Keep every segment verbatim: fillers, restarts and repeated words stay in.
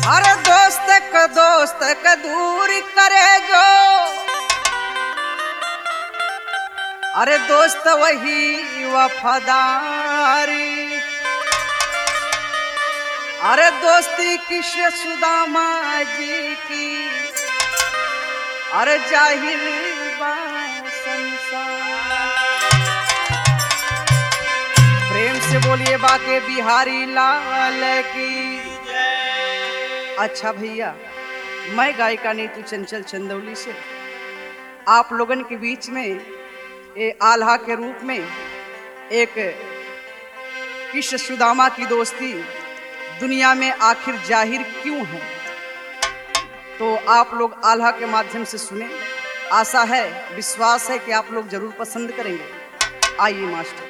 अरे दोस्त का दोस्त का दूर करे जो, अरे दोस्त वही वफादारी। अरे दोस्ती कृष्ण सुदामा जी की, अरे जाहिर बा संसार। प्रेम से बोलिए बाके बिहारी लाल की। अच्छा भैया, मैं गायिका नीतू चंचल चंदौली से आप लोगन के बीच में ये आल्हा के रूप में एक कृष्ण सुदामा की दोस्ती दुनिया में आखिर जाहिर क्यों है, तो आप लोग आल्हा के माध्यम से सुने। आशा है, विश्वास है कि आप लोग जरूर पसंद करेंगे। आइए मास्टर।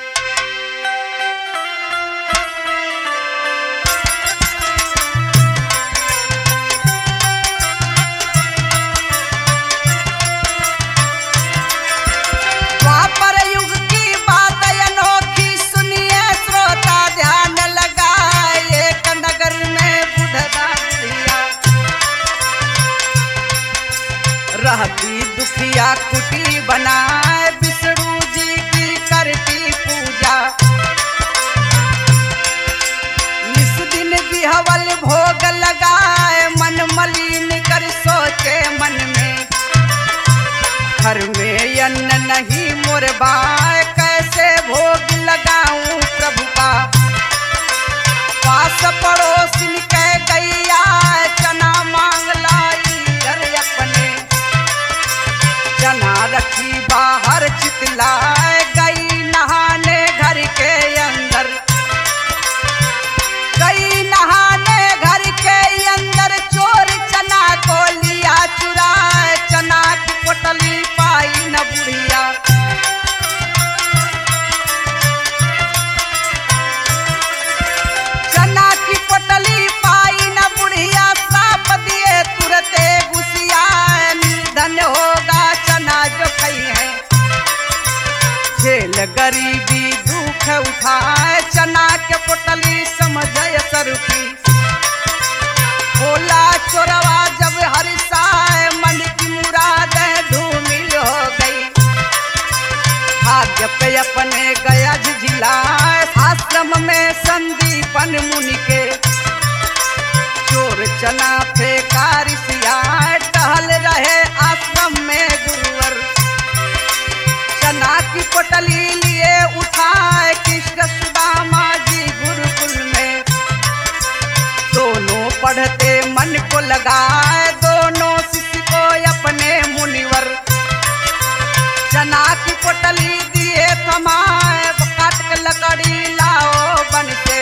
रहती दुखिया कुटी बनाए, विष्णु जी की करती पूजा। निस दिन बिहवल भोग लगाए, मन मलिन कर सोचे मन में। घर में अन्न नहीं मुरबाए, कैसे भोग लगाऊं प्रभु का। पास पड़ोसिन के गैया, चना मांग लाई घर अपने। चना रखी बाहर चितलाए, गई नहाने घर के अंदर। गई नहाने घर के अंदर, चोर चना को लिया चुराए। चना की पोटली पाई न बुढ़िया। चना की पोटली पाई न बुढ़िया, साप दिए तुरते घुसिया। धन होगा चना जो खई है, झेल गरीबी दुख उठाए। चना के पोटली समझे सरुपी, बोला चोरवा जब हरिसाए। मन की मुराद धूमिल हो गई, भाग्य पे अपने गया झिझिलाए। आश्रम में संदीपन मुनि के, चोर चना फेंका रिसियाए। टहल रहे आश्रम में गुरुवर, चना की पोटली लिए उठाए। कृष्ण सुदामा जी गुरुकुल में, दोनों पढ़ते मन को लगाए। दोनों शिष्य को अपने मुनिवर, चना की पोटली दिए थमाए। काट के लकड़ी लाओ बन से,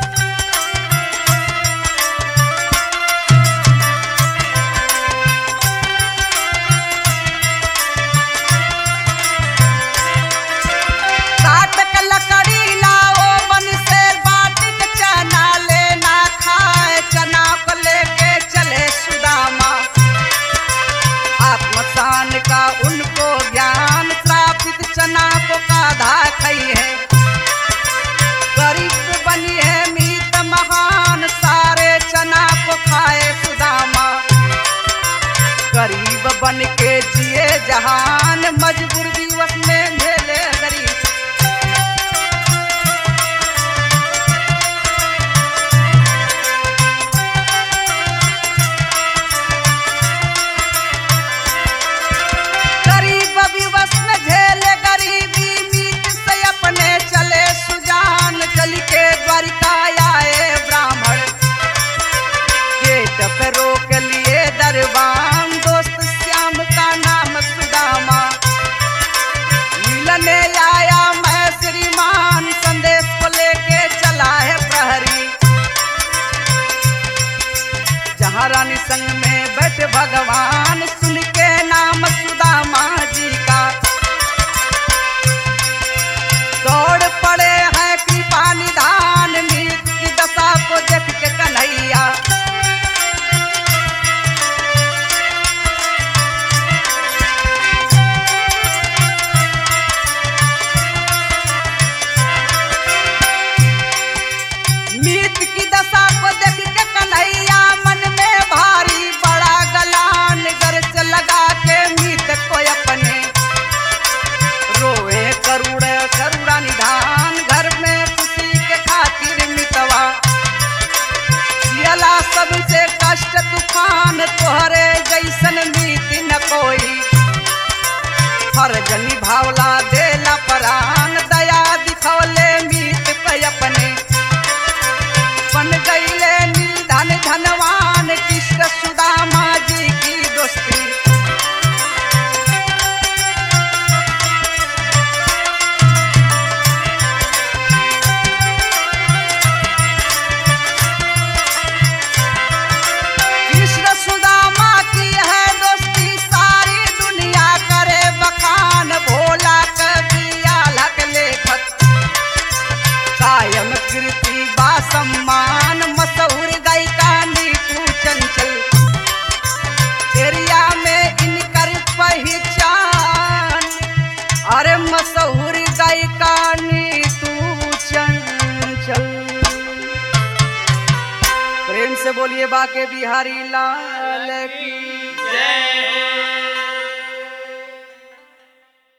का उनको ज्ञान। श्रापित चना को काधा खई है, गरीब बनी है मीत महान। सारे चना को खाए सुदामा, गरीब बन के जिए जहान। मजबूर दिवस में झेले गरीब, रोक लिए दरबान। दोस्त श्याम का नाम सुदामा, मिलने आया मैं श्रीमान। संदेश को लेके चला है प्रहरी, जहाँ रानी संग में बैठे भगवान। सुन के नाम सुदामा जी का, दौड़ पड़े हैं कृपा निधान। मीत की दशा को देख के कन्हैया, मीत की दशा को देख के कन्हैया। मन तोहरे जैसन नीति न कोई फर्ज निभावला देला परान दया दिखौले मीत पे अपने बन गईले निर्धन धनवान कृष्ण सुदामा जी की दोस्ती कृष्ण सुदामा की है दोस्ती सारी दुनिया करे बखान भोला कवि आलक लेखक कायम कीर्ति बा सम्मान मशहूर गायिका नीतू चंचल एरिया में इनकर पहचान अरे मशहूर गायिका नीतू चंचल प्रेम से बोलिए बाके बिहारी लाल की जय।